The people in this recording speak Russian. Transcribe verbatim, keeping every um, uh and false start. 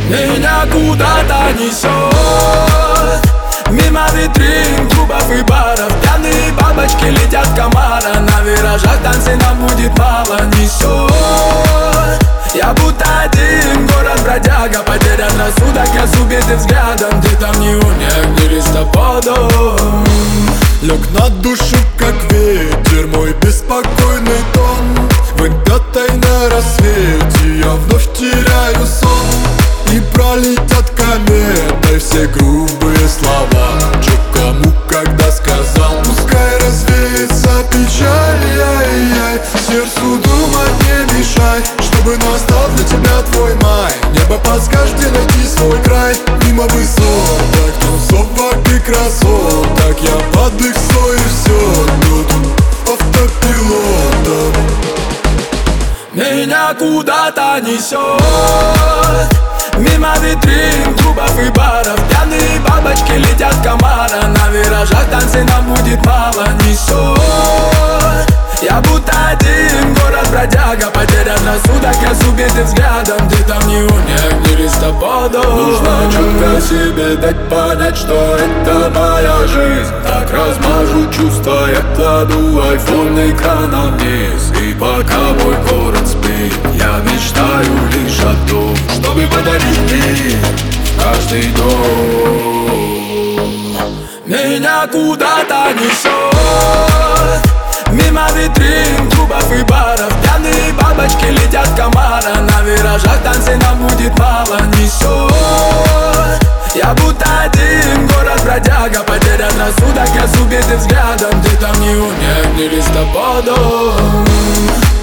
Меня куда-то несет мимо витрин, клубов и баров. Пьяные бабочки летят комара. На виражах танцы нам будет мало. Несет, я будто один город бродяга. Потерян рассудок, я с убитым взглядом. Где там не уняк, где листопадом. Лег на душу, как ветер, мой беспокойный тон. Выпятой на рассвете я вновь теряю сон. И пролетят кометой все грубые слова. Чё кому когда сказал, пускай развеется печаль. Яй-яй, сердцу думать не мешай, чтобы настал для тебя твой май. Небо подскажет, где найти свой край. Мимо высоток, тусовок и красоток, я под их слой и все тут автопилотом. Меня куда-то несет мимо витрин, клубов и баров. Пьяные бабочки летят комара. На виражах танцы нам будет мало. Несет, я будто один город бродяга. Потерян рассудок, я с убитым взглядом. Где там не уняк, где листопадом. Нужно четко себе дать понять, что это моя жизнь. Так размажу чувства, я кладу айфон экраном вниз. И пока мой город спит, я мечтаю лишь о том, чтобы подарить мир в каждый дом. Меня куда-то несет мимо витрин, клубов и баров. Пьяные бабочки летят комара. На виражах танцы нам будет мало. Несет, я будто один город бродяга. Потерян рассудок, я с убитым взглядом. Где там не уняк, где листопадом.